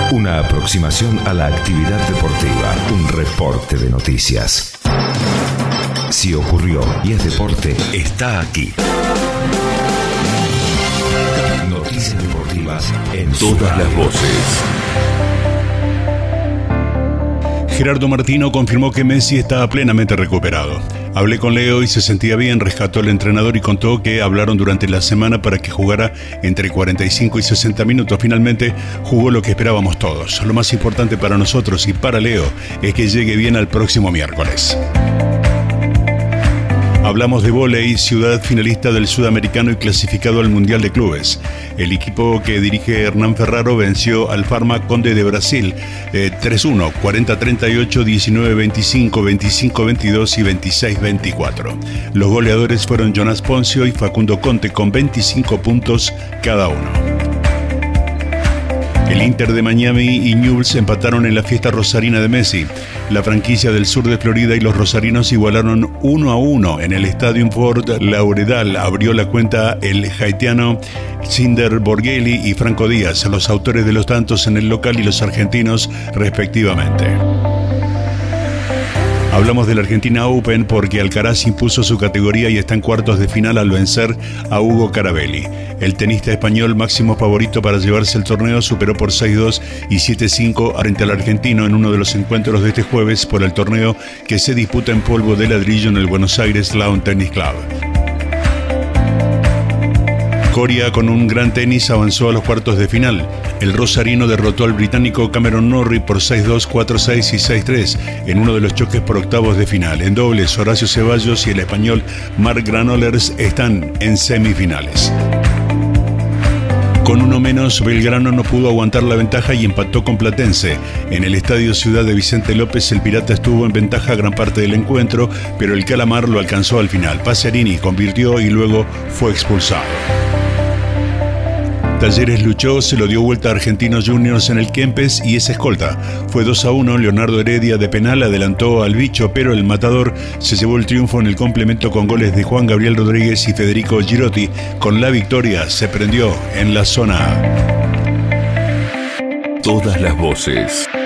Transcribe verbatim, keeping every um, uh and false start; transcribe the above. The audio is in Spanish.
Una aproximación a la actividad deportiva, un reporte de noticias. Si ocurrió y es deporte, está aquí. Noticias deportivas en todas las voces. Gerardo Martino confirmó que Messi está plenamente recuperado. Hablé con Leo y se sentía bien, rescató al entrenador y contó que hablaron durante la semana para que jugara entre cuarenta y cinco y sesenta minutos. Finalmente jugó lo que esperábamos todos. Lo más importante para nosotros y para Leo es que llegue bien al próximo miércoles. Hablamos de vóley, ciudad finalista del Sudamericano y clasificado al Mundial de Clubes. El equipo que dirige Hernán Ferraro venció al Farma Conde de Brasil eh, tres uno, cuarenta treinta y ocho, diecinueve veinticinco, veinticinco veintidós y veintiséis veinticuatro. Los goleadores fueron Jonas Poncio y Facundo Conte con veinticinco puntos cada uno. El Inter de Miami y Newell's empataron en la fiesta rosarina de Messi. La franquicia del sur de Florida y los rosarinos igualaron uno a uno en el Estadio Fort Lauderdale. Abrió la cuenta el haitiano Cinder Borghelli y Franco Díaz, los autores de los tantos en el local y los argentinos respectivamente. Hablamos del Argentina Open porque Alcaraz impuso su categoría y está en cuartos de final al vencer a Hugo Carabelli. El tenista español, máximo favorito para llevarse el torneo, superó por seis dos y siete cinco frente al argentino en uno de los encuentros de este jueves por el torneo que se disputa en polvo de ladrillo en el Buenos Aires Lawn Tennis Club. Coria, con un gran tenis, avanzó a los cuartos de final. El rosarino derrotó al británico Cameron Norrie por seis dos, cuatro seis y seis tres en uno de los choques por octavos de final. En dobles, Horacio Ceballos y el español Marc Granollers están en semifinales. Con uno menos, Belgrano no pudo aguantar la ventaja y empató con Platense. En el Estadio Ciudad de Vicente López, el Pirata estuvo en ventaja gran parte del encuentro, pero el Calamar lo alcanzó al final. Pacerini convirtió y luego fue expulsado. Talleres luchó, se lo dio vuelta a Argentinos Juniors en el Kempes y es escolta. Fue dos a uno, Leonardo Heredia de penal adelantó al bicho, pero el matador se llevó el triunfo en el complemento con goles de Juan Gabriel Rodríguez y Federico Girotti. Con la victoria se prendió en la zona A. Todas las voces.